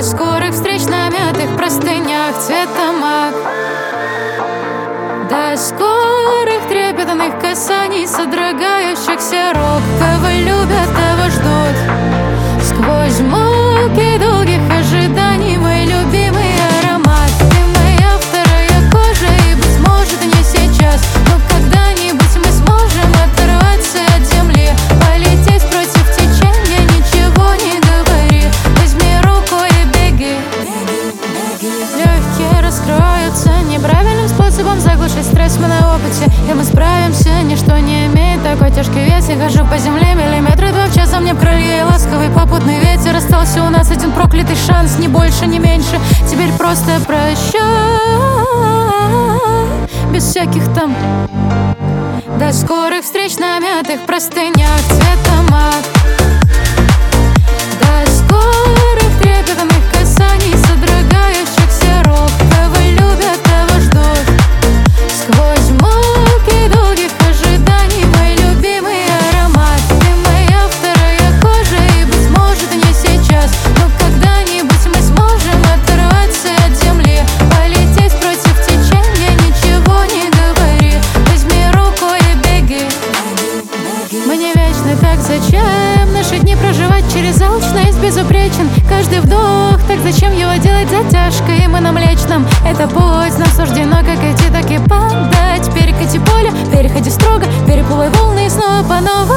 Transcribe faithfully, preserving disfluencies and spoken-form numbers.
скорых встреч на мятых простынях цвета мак, до скорых трепетных касаний, содрогающихся рук. Кого любят, того ждут. Сквозь муки долгих ожиданий мой любимый аромат. Ты моя вторая кожа, и быть может не сейчас, но когда-нибудь мы сможем оторваться от земли, полететь против течения, ничего не говори. Возьми руку и беги. Легкие раскроются неправильным способом заглушить стресс мы на опыте, и мы справимся. Ничто не имеет такой тяжкий вес. Я хожу по земле миллиметры два в час, а мне крылья и ласковый попутный ветер. Остался у нас один проклятый шанс, ни больше, ни меньше. Теперь просто прощай, без всяких там. До скорых встреч на мятых простынях цвета мак, до скорых трепетных касаний, содрогающихся рук. Кого любят, того ждут. Сквозь муки долгих ожиданий мой любимый аромат. Ты моя вторая кожа, и быть может не сейчас, но когда-нибудь мы сможем оторваться от земли, полететь против течения, ничего не говори. Возьми руку и беги. Мы не вечны, так зачем наши дни проживать через алчность безупречен каждый вдох, так зачем его делать затяжкой? Мы на Млечном, это путь нам суждено как идти, так и падать. Перекати поле, переходи строго, переплывай волны и снова по новой.